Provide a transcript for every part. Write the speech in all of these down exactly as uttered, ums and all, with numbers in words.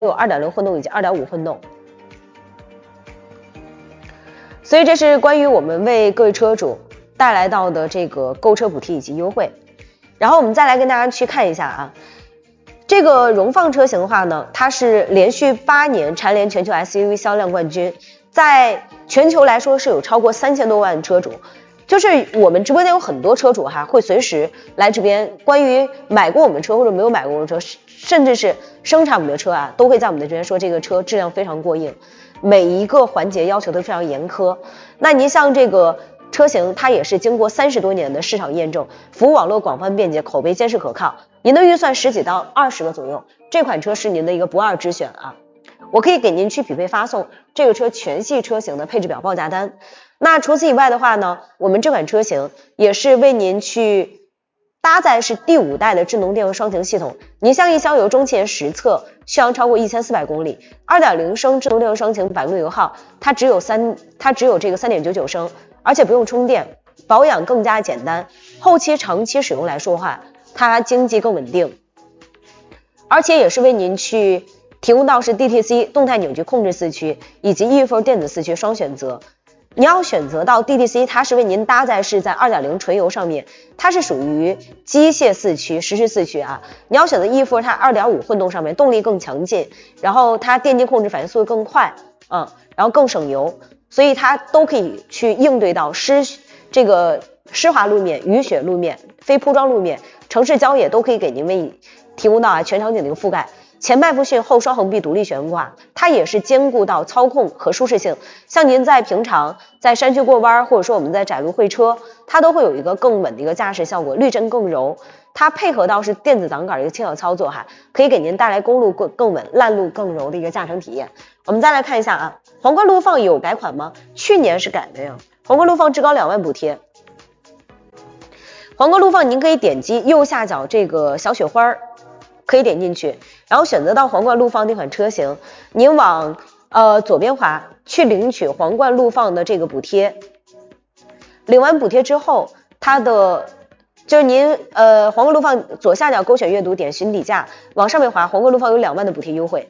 有 二点零 混动以及 二点五 混动。所以这是关于我们为各位车主带来到的这个购车补贴以及优惠。然后我们再来跟大家去看一下啊，这个荣放车型的话呢，它是连续八年蝉联全球 S U V 销量冠军，在全球来说是有超过三千多万车主。就是我们直播间有很多车主哈，会随时来这边关于买过我们的车或者没有买过我们的车，甚至是生产我们的车啊，都会在我们的这边说这个车质量非常过硬，每一个环节要求都非常严苛。那您像这个车型，它也是经过三十多年的市场验证，服务网络广泛便捷，口碑坚实可靠。您的预算十几到二十个左右，这款车是您的一个不二之选啊。我可以给您去匹配发送这个车全系车型的配置表报价单。那除此以外的话呢，我们这款车型也是为您去搭载是第五代的智能电动双擎系统，您像一箱油中前实测续航超过一千四百公里， 二点零 升智能电动双擎百公里油耗，它只有三它只有这个 三点九九 升，而且不用充电，保养更加简单，后期长期使用来说话，它经济更稳定，而且也是为您去提供到是 D T C 动态扭矩控制四驱以及 E F O 电子四驱双选择。你要选择到 D T C， 它是为您搭载是在 二点零 纯油上面，它是属于机械四驱实时四驱啊。你要选择 E F O， 它 二点五 混动上面动力更强劲，然后它电机控制反应速度更快，嗯，然后更省油，所以它都可以去应对到湿这个湿滑路面、雨雪路面、非铺装路面、城市郊野都可以给您为提供到啊全场景的一个覆盖。前麦弗逊后双横臂独立悬挂，它也是兼顾到操控和舒适性。像您在平常在山区过弯，或者说我们在窄路会车，它都会有一个更稳的一个驾驶效果，滤震更柔。它配合到是电子挡杆的一个轻巧操作哈，可以给您带来公路更更稳、烂路更柔的一个驾乘体验。我们再来看一下啊，皇冠陆放有改款吗？去年是改的呀，皇冠陆放至高两万补贴。皇冠陆放您可以点击右下角这个小雪花，可以点进去。然后选择到皇冠陆放这款车型，您往呃左边滑去领取皇冠陆放的这个补贴。领完补贴之后，它的就是您呃皇冠陆放左下角勾选阅读，点询底价，往上面滑，皇冠陆放有两万的补贴优惠，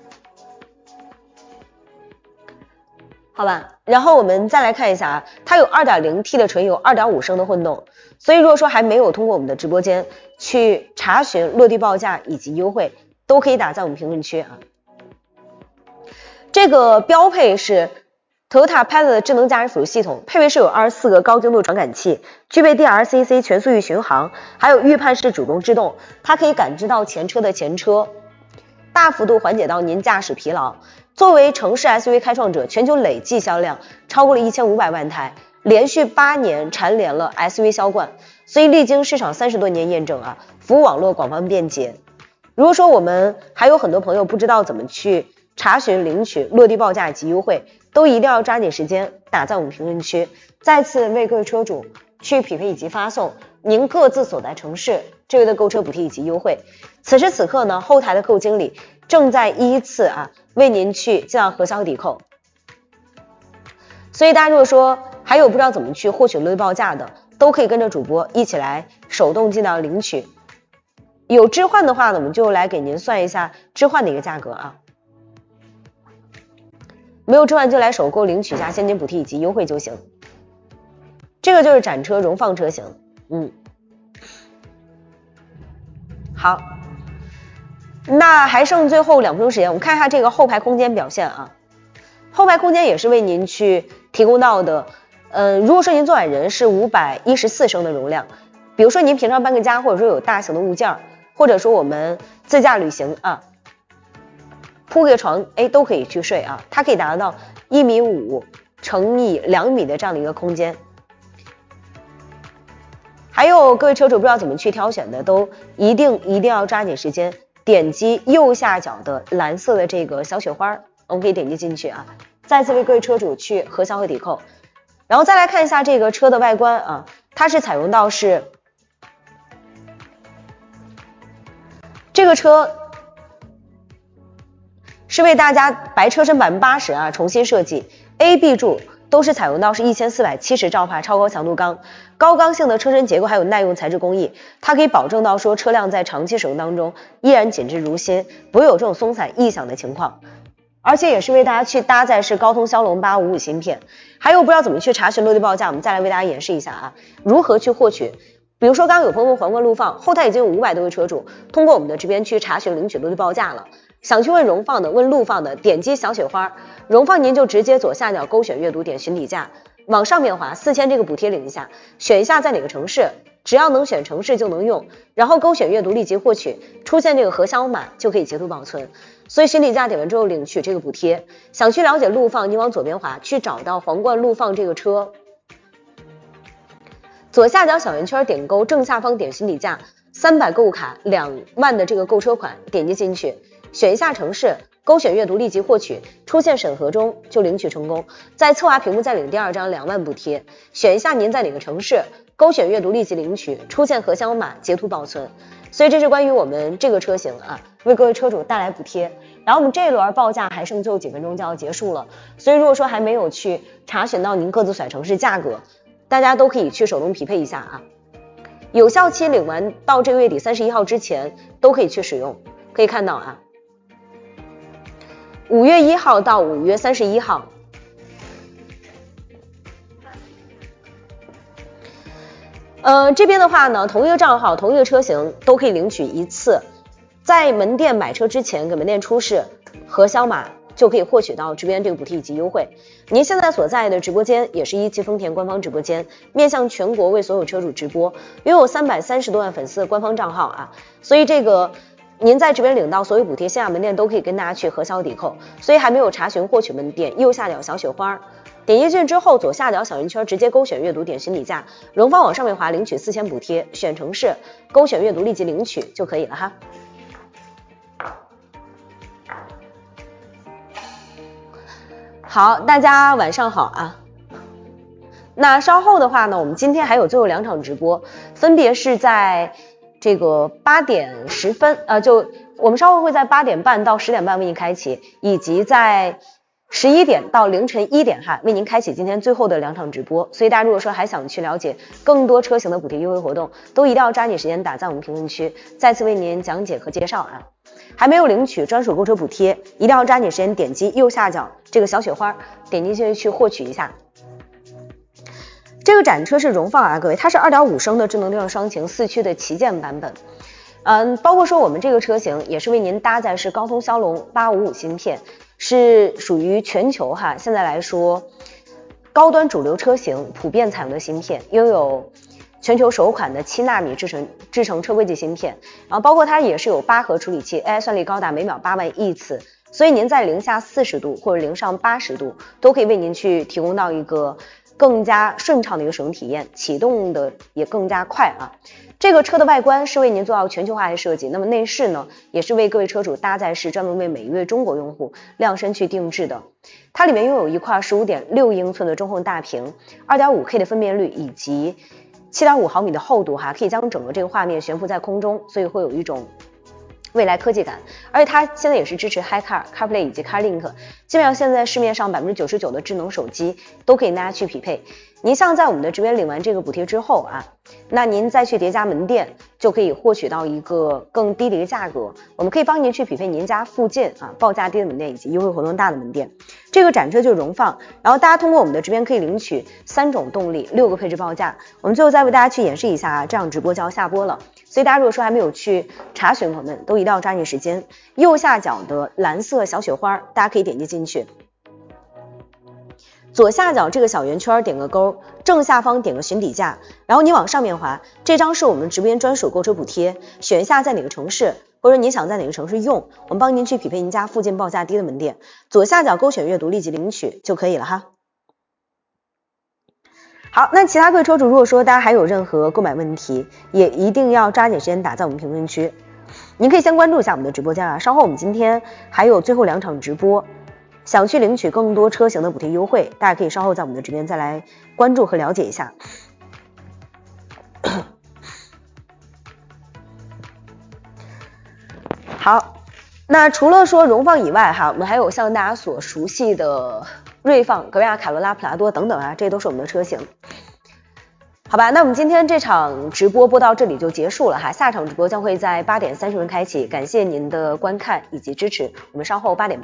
好吧？然后我们再来看一下啊，它有 二点零 T 的纯油， 二点五 升的混动，所以如果说还没有通过我们的直播间去查询落地报价以及优惠，都可以打在我们评论区啊。这个标配是 Toyota Pilot 的智能驾驶辅助系统，配备是有二十四个高精度传感器，具备 D R C C 全速域巡航，还有预判式主动制动，它可以感知到前车的前车，大幅度缓解到您驾驶疲劳。作为城市 S U V 开创者，全球累计销量超过了一千五百万台，连续八年蝉联了 S U V 销冠，所以历经市场三十多年验证啊，服务网络广泛便捷。如果说我们还有很多朋友不知道怎么去查询领取落地报价及优惠，都一定要抓紧时间打在我们评论区，再次为各位车主去匹配以及发送您各自所在城市这位的购车补贴以及优惠。此时此刻呢，后台的客户经理正在依次啊为您去进行核销抵扣，所以大家如果说还有不知道怎么去获取落地报价的，都可以跟着主播一起来手动进行领取。有置换的话呢，我们就来给您算一下置换的一个价格啊。没有置换就来首购领取一下现金补贴以及优惠就行。这个就是展车荣放车型，嗯，好，那还剩最后两分钟时间，我们看一下这个后排空间表现啊。后排空间也是为您去提供到的，呃，如果说您坐满人是五百一十四升的容量，比如说您平常搬个家，或者说有大型的物件，或者说我们自驾旅行啊，铺个床，哎，都可以去睡啊。它可以达到一米五乘以两米的这样的一个空间。还有各位车主不知道怎么去挑选的，都一定一定要抓紧时间，点击右下角的蓝色的这个小雪花，我们可以点击进去啊。再次为各位车主去核销和抵扣。然后再来看一下这个车的外观啊，它是采用到是这个车是为大家白车身百分之八十啊重新设计 A B 柱都是采用到是一千四百七十兆帕超高强度钢，高刚性的车身结构还有耐用材质工艺，它可以保证到说车辆在长期使用当中依然紧致如新，不会有这种松散异响的情况。而且也是为大家去搭载是高通骁龙八五五芯片。还有不知道怎么去查询落地报价，我们再来为大家演示一下啊，如何去获取。比如说刚刚有朋友问皇冠陆放，后台已经有五百多位车主通过我们的这边去查询领取落地报价了。想去问荣放的，问陆放的，点击小雪花，荣放您就直接左下角勾选阅读，点询底价，往上面滑，四千这个补贴领一下，选一下在哪个城市，只要能选城市就能用，然后勾选阅读立即获取，出现这个核销码就可以截图保存。所以询底价点完之后领取这个补贴。想去了解陆放，你往左边滑，去找到皇冠陆放这个车，左下角小圆圈点勾，正下方点询底价，三百购物卡两万的这个购车款，点击进去，选一下城市，勾选阅读立即获取，出现审核中就领取成功。在侧滑屏幕再领第二张两万补贴，选一下您在哪个城市，勾选阅读立即领取，出现核销码截图保存。所以这是关于我们这个车型啊，为各位车主带来补贴。然后我们这一轮报价还剩最后几分钟就要结束了，所以如果说还没有去查询到您各自选城市价格，大家都可以去手动匹配一下啊。有效期领完到这个月底三十一号之前都可以去使用。可以看到啊，五月一号到五月三十一号。呃，这边的话呢，同一个账号同一个车型都可以领取一次，在门店买车之前给门店出示核销码，就可以获取到这边这个补贴以及优惠。您现在所在的直播间也是一汽丰田官方直播间，面向全国为所有车主直播，拥有三百三十多万粉丝的官方账号啊，所以这个您在这边领到所有补贴，线下门店都可以跟大家去核销抵扣。所以还没有查询获取门店，右下角小雪花点击进去之后，左下角小圆圈直接勾选阅读，点询底价，荣方往上面滑，领取四千补贴，选城市，勾选阅读立即领取就可以了哈。好，大家晚上好啊。那稍后的话呢，我们今天还有最后两场直播，分别是在这个八点十分，呃，就我们稍后会在八点半到十点半为您开启，以及在十一点到凌晨一点哈，为您开启今天最后的两场直播。所以大家如果说还想去了解更多车型的补贴优惠活动，都一定要抓紧时间打在我们评论区，再次为您讲解和介绍啊。还没有领取专属购车补贴，一定要抓紧时间点击右下角这个小雪花，点击进去去获取一下。这个展车是荣放啊，各位，它是 二点五 升的智能电动双擎四驱的旗舰版本。嗯，包括说我们这个车型也是为您搭载是高通骁龙八五五芯片，是属于全球哈现在来说高端主流车型普遍采用的芯片，拥有全球首款的七纳米制程制程车规级芯片，然后包括它也是有八核处理器 ，A I 算力高达每秒八万亿次，所以您在零下四十度或者零上八十度都可以为您去提供到一个更加顺畅的一个使用体验，启动的也更加快啊。这个车的外观是为您做到全球化的设计，那么内饰呢，也是为各位车主搭载是专门为每一位中国用户量身去定制的。它里面拥有一块 十五点六英寸的中控大屏， 二点五 K 的分辨率以及 七点五毫米的厚度哈，可以将整个这个画面悬浮在空中，所以会有一种未来科技感。而且它现在也是支持 HiCar、CarPlay 以及 CarLink， 基本上现在市面上 百分之九十九 的智能手机都可以跟大家去匹配。您像在我们的这边领完这个补贴之后啊，那您再去叠加门店就可以获取到一个更低的一个价格，我们可以帮您去匹配您家附近啊报价低的门店以及优惠活动大的门店。这个展车就是荣放，然后大家通过我们的这边可以领取三种动力，六个配置报价。我们最后再为大家去演示一下啊，这样直播就要下播了，所以大家如果说还没有去查询，朋友们都一定要抓紧时间。右下角的蓝色小雪花，大家可以点击进去。左下角这个小圆圈点个勾，正下方点个询底价，然后你往上面滑，这张是我们直播间专属购车补贴，选一下在哪个城市，或者你想在哪个城市用，我们帮您去匹配您家附近报价低的门店，左下角勾选阅读立即领取就可以了哈。好，那其他各位车主如果说大家还有任何购买问题，也一定要抓紧时间打在我们评论区。您可以先关注一下我们的直播间啊，稍后我们今天还有最后两场直播，想去领取更多车型的补贴优惠，大家可以稍后在我们的直播间再来关注和了解一下。好，那除了说荣放以外哈，我们还有像大家所熟悉的锐放、格瑞亚卡罗拉、普拉多等等啊，这都是我们的车型。好吧，那我们今天这场直播播到这里就结束了哈，下场直播将会在八点三十分开启，感谢您的观看以及支持，我们稍后八点半。